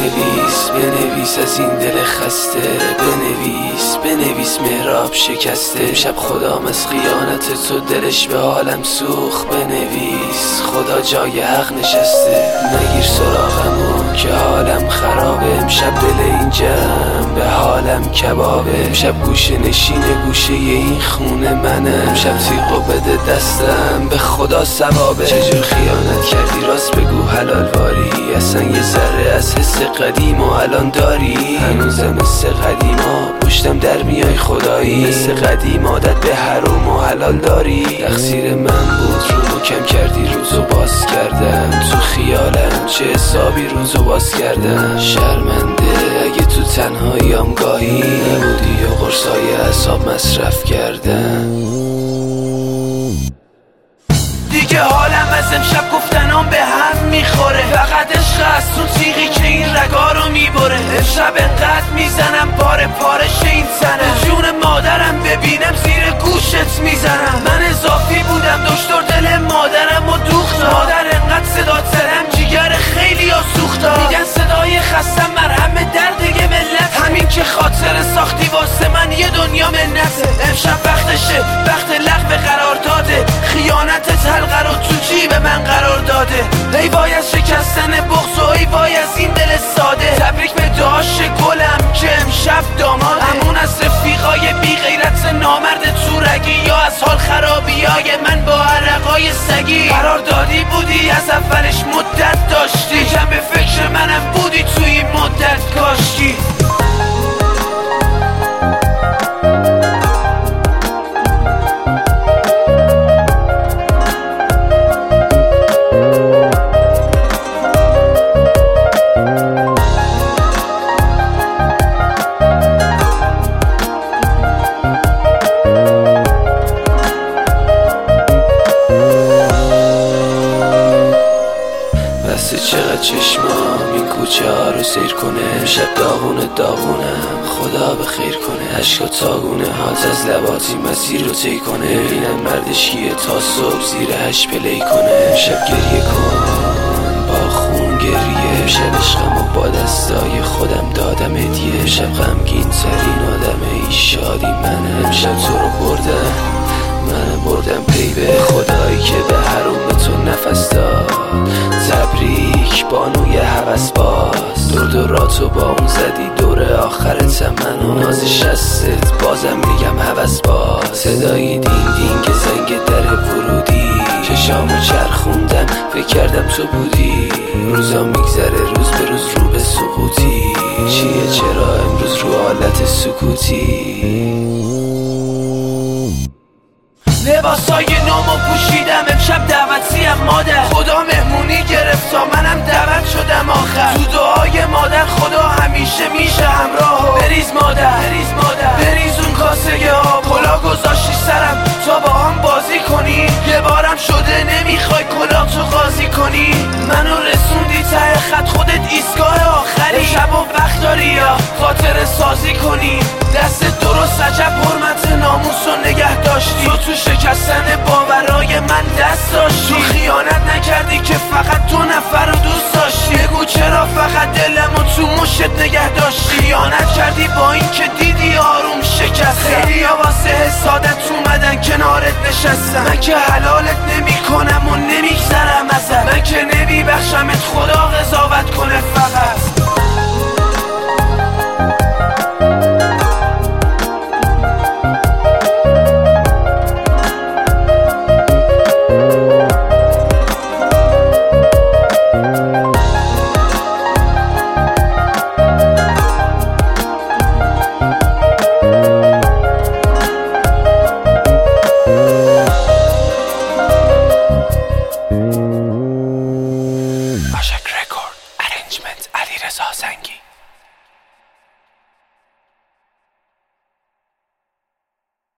بنویس از این دل خسته، بنویس مهراب شکسته. امشب خدام از خیانت تو دلش به حالم سوخت. بنویس خدا جای حق نشسته. نگیر سراغمو که حالم خرابه. امشب دل این جمع به حالم کبابه. امشب گوشه نشینه گوشه این خونه منه. امشب تیغو بده دستم به خدا ثوابه. چجور خیانت کردی راست بگو حلال واری. اصلا یه ذره از حس قدیم و الان داری؟ هنوزم مثل قدیما پشتم در میای خدایی. مثل قدیم عادت به حروم و حلال داری. تقصیر من بود رو کم کردی روزو باز کردم. تو خیالم چه حسابی روزو باز کردم. شرمنده اگه تو تنهاییام گاهی نبودی و قرصای اعصاب مصرف کردم. دیگه حالم از امشب گفتنام به هم میخوره. فقط عشق از اون تیغی که این رگا رو میبره. امشب انقدر میزنم پاره پارش این تنم. جون مادرم ببینم زیر گوشت میزنم. من اضافی بودم دکتر دل مادرم و دوختم. مادر انقدر صدا ترم جیگر خیلی ها سوختم. میگن صدای خستم مرهم درد یه ملت. همین که خاطر ساختی واسه من یه دنیا منته. امشب وقتشه وقت لغو قرار داده. خیانتت حلقه رو تو جیب من قرار داده. ای وای از شکستن بغض و ای وای از این دل ساده. تبریک به داش گلم که امشب داماده. همون از رفیقای بی غیرت نامرد تورگی یا از حال خرابیای من با عرقای سگی. قرار دادی بودی از اولش مدت داشتی. کم به فکر منم بودی توی این مدت کاشتی. چقدر چشمام این کوچه ها رو سیر کنه. امشب داغونم خدا به خیر کنه. عشقا تاگونه هات از لباتی مسیر رو طی کنه. ببینم مردش کیه تا صبح زیر هش پلی کنه. امشب گریه کن با خون گریه. امشب عشقم و با دستای خودم دادم هدیه. امشب غمگین ترین آدم ای شادی منه. امشب تو رو بردم پی به خدایی که به حروم تو نفس داد. تبریک بانوی هوس باز. دوراتو با اون زدی دور آخرتم من و ناز شستت. بازم میگم هوس باز. صدای دین که زنگ در ورودی. چشامو چرخوندم فکر کردم تو بودی. روزا میگذره روز به روز رو به سقوطی. چیه چرا امروز رو حالت سکوتی؟ لباسای نومو پوشیدم امشب دعوتیم مادر. خدا مهمونی گرفت تا منم دعوت شدم آخر. تو دعای مادر خدا همیشه میشه همراه. بریز مادر بریز اون کاسه آب. کلا گذاشتی سرم تا با هم بازی کنی. یه بارم شده نمیخوای کلا تو قاضی کنی. منو رسوندی ته خط خودت ایستگاه آخری. شب و وقت داری یا خاطر سازی کنی. دست درست عجب حرمت ناموس رو نگه داشتی. تو شکستن باورای من دست داشتی. تو خیانت نکردی که فقط 2 نفر رو دوست داشتی. بگو چرا فقط دلمو تو مشت نگه داشتی. خیانت کردی با این که دیدی آروم شکستم. خیلی ها واسه حسادت اومدن کنارت نشستم. من که حلالت نمی کنم و نمیگذرم ازت. من که نمیبخشمت خدا قضاوت کنه فقط.